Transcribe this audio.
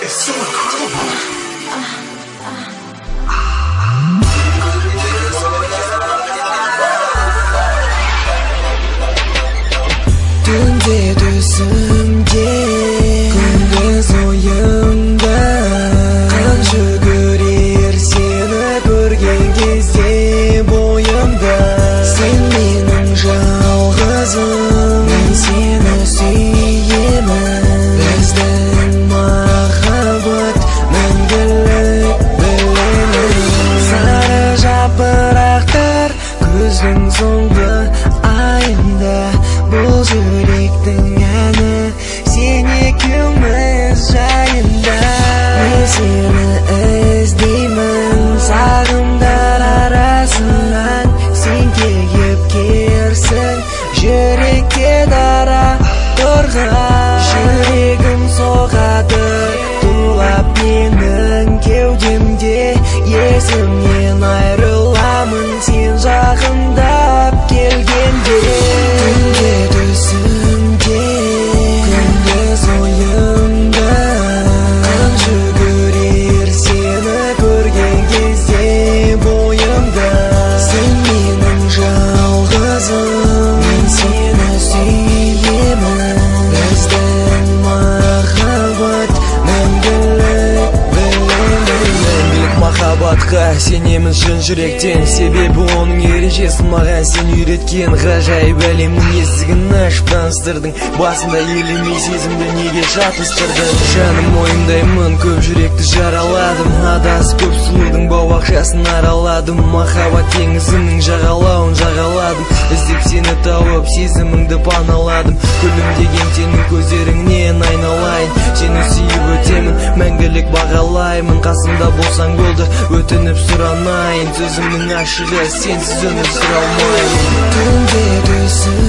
so incredible. Tunde düşümge Gündüz oyunda Kanşı görer seni görgen кезде boyumda Sen benim жалғызым Ben seni süyemen Bizden махаббат мәңгілік bilelim Sarı жапырақтар Күздің соңғы айында Бұл жүректің әні Сен екеуміз жайында Мен сені іздеймін Сағымдар арасынан Сен келіп керсің Жүрекке дара тұрған Жүрегім соғады Тулап менің кеудемде Есімнен айрыламын Сен жақындап келгенде Махаббатқа сенемін шын жүректен Себебі оның ережесін маған сен үйреткен Ғажайып әлемнің есігін ашып таныстырдың Басында елемей сезімді неге шатыстырдың Жаным мойындаймын көп жүректі жараладым Адасып көп сұлудың бау-бақшасын араладым Махаббат теңізінің жағалауын жағаладым Іздеп сені тауып сезіміңді паналадым Күлімдеген сенің көздеріңнен айналайын Сені сүйіп өтемін мәңгілік бағалаймын Қасымда болсаң болды өтініп сұранайын Сөзімнің ашығы сенсіз өмір сүре алмаймын Tunde düşümge